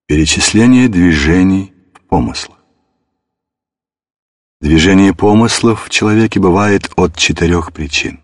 Перечисление движений в помыслах. Движение помыслов в человеке бывает от 4 причин.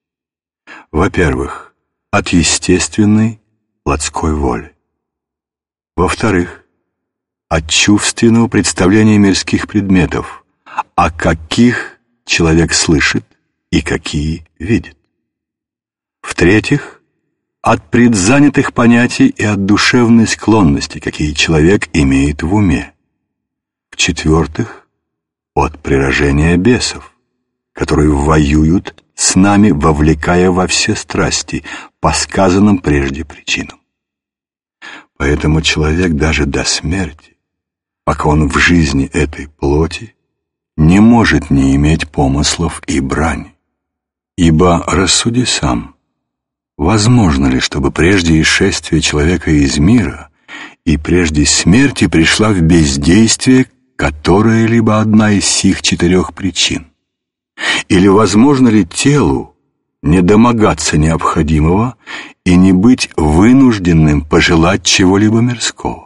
Во-первых, от естественной плотской воли. Во-вторых, от чувственного представления мирских предметов, о каких человек слышит и какие видит. В-третьих, от предзанятых понятий и от душевной склонности, какие человек имеет в уме. В-четвертых, от прирожения бесов, которые воюют с нами, вовлекая во все страсти, по сказанным прежде причинам. Поэтому человек даже до смерти, пока он в жизни этой плоти, не может не иметь помыслов и брани. Ибо рассуди сам, возможно ли, чтобы прежде исшествия человека из мира и прежде смерти пришла в бездействие которая-либо одна из сих 4 причин? Или возможно ли телу не домогаться необходимого и не быть вынужденным пожелать чего-либо мирского?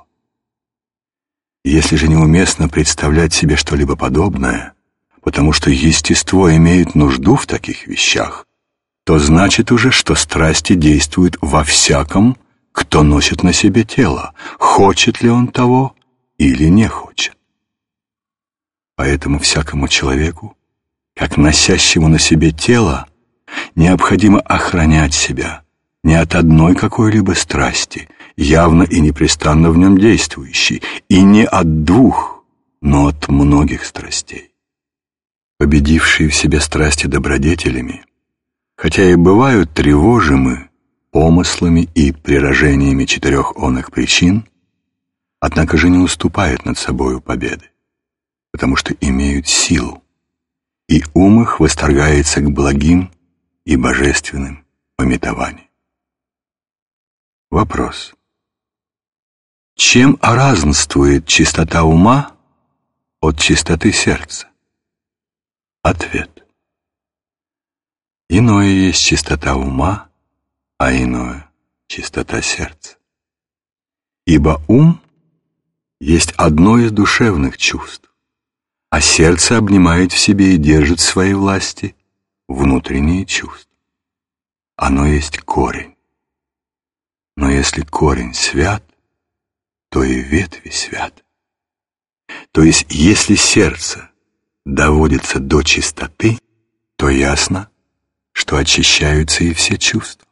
Если же неуместно представлять себе что-либо подобное, потому что естество имеет нужду в таких вещах, то значит уже, что страсти действуют во всяком, кто носит на себе тело, хочет ли он того или не хочет. Поэтому всякому человеку, как носящему на себе тело, необходимо охранять себя не от одной какой-либо страсти, явно и непрестанно в нем действующей, и не от 2, но от многих страстей. Победившие в себе страсти добродетелями, хотя и бывают тревожимы помыслами и прирожениями 4 оных причин, однако же не уступают над собою победы, потому что имеют силу, и ум их восторгается к благим и божественным памятованиям. Вопрос. Чем разнствует чистота ума от чистоты сердца? Ответ. Иное есть чистота ума, а иное — чистота сердца. Ибо ум есть одно из душевных чувств, а сердце обнимает в себе и держит в своей власти внутренние чувства. Оно есть корень. Но если корень свят, то и ветви святы. То есть, если сердце доводится до чистоты, то ясно, что очищаются и все чувства.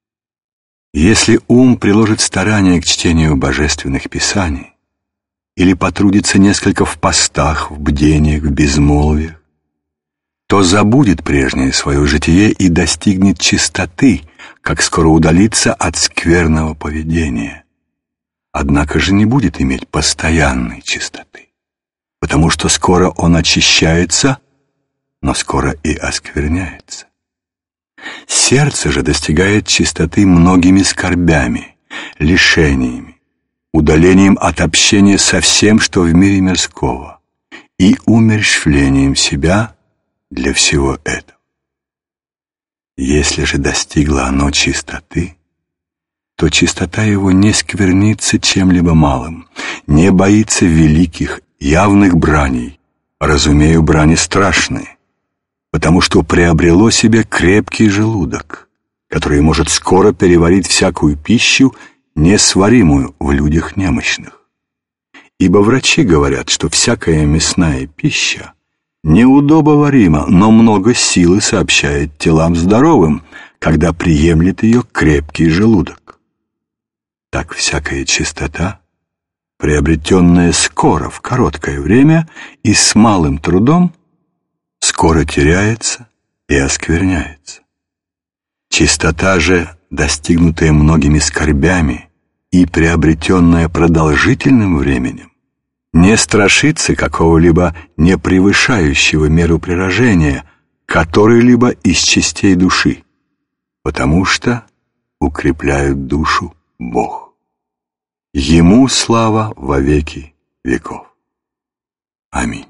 Если ум приложит старание к чтению божественных писаний или потрудится несколько в постах, в бдениях, в безмолвиях, то забудет прежнее свое житие и достигнет чистоты, как скоро удалится от скверного поведения. Однако же не будет иметь постоянной чистоты, потому что скоро он очищается, но скоро и оскверняется. Сердце же достигает чистоты многими скорбями, лишениями, удалением от общения со всем, что в мире мирского, и умерщвлением себя для всего этого. Если же достигло оно чистоты, то чистота его не сквернится чем-либо малым, не боится великих, явных браней, разумею, брани страшные, потому что приобрело себе крепкий желудок, который может скоро переварить всякую пищу, несваримую в людях немощных. Ибо врачи говорят, что всякая мясная пища неудобоварима, но много силы сообщает телам здоровым, когда приемлет ее крепкий желудок. Так всякая чистота, приобретенная скоро, в короткое время и с малым трудом, скоро теряется и оскверняется. Чистота же, достигнутая многими скорбями и приобретенная продолжительным временем, не страшится какого-либо не превышающего меру прирожения которой-либо из частей души, потому что укрепляют душу Бог. Ему слава во веки веков. Аминь.